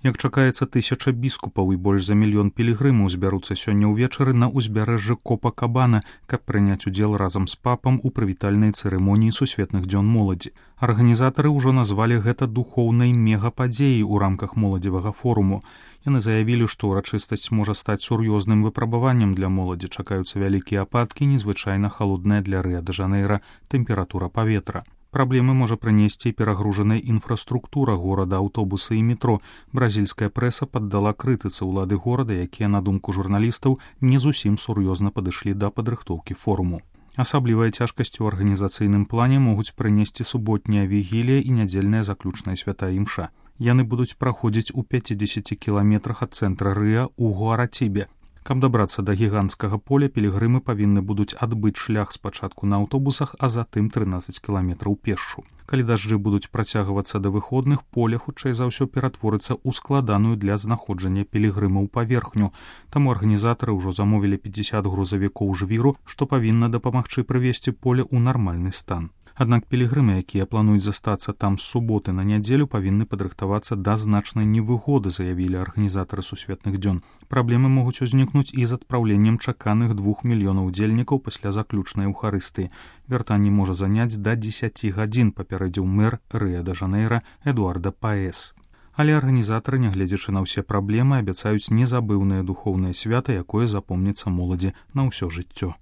Як чакаецца, 1000 біскупаў і больш за 1 мільён пілігрымаў збяруцца сёння ўвечары на ўзбярэжжы Копакабана, каб прыняць удзел разам з папам у прывітальнай цырымоніі сусветных дзён моладзі. Арганізатары ўжо назвалі гэта духоўнай мегападзеяй у рамках моладзевага форуму. Яны заявілі, што ўрачыстасць можа стаць сур'ёзным выпрабаваннем для моладзі. Чакаюцца вялікія ападкі, незвычайна халодная для Рыа-дэ-Жанэйра тэмпература паветра. Праблемы можа прынесці перагружаная інфраструктура горада, аўтобусы і метро. Бразільская прэса паддала крытыцы ўлады горада, якія, на думку журналістаў, не зусім сур'ёзна падышлі да падрыхтоўкі форуму. Асаблівая цяжкасць у арганізацыйным плане могуць прынесці суботняя вігілія і нядзельная заключная святая імша. Яны будуць праходзіць у 50 кіламетрах ад цэнтра Рыа ў Гуаратібе. Каб дабрацца да гіганцкага поля, пілігрымы павінны будуць адбыць шлях спачатку на аўтобусах, а затым 13 кіламетраў пешшу. Калі дажджы будуць працягвацца да выходных, поле, хутчэй за ўсё, ператворыцца ў складаную для знаходжання пілігрымаў паверхню. Таму арганізатары ўжо замовілі 50 грузавікоў жвіру, што павінна дапамагчы прывесці поле ў нармальны стан. Аднак пілігрымы, якія плануюць застацца там з суботы на нядзелю, павінны падрыхтавацца да значнай невыгоды, заявілі арганізатары сусветных дзён. Праблемы могуць узнікнуць і з адпраўленнем чаканых 2 мільёнаў удзельнікаў пасля заключнай эўхарыстыі. Вяртанне можа заняць да 10 гадзін, папярэдзіў мэр Рыа-дэ-Жанэйра Эдуарда Паэс. Але арганізатары, нягледзячы на ўсе праблемы, абяцаюць незабыўнае духоўнае свята, якое запомніцца моладзі на ўсё жыццё.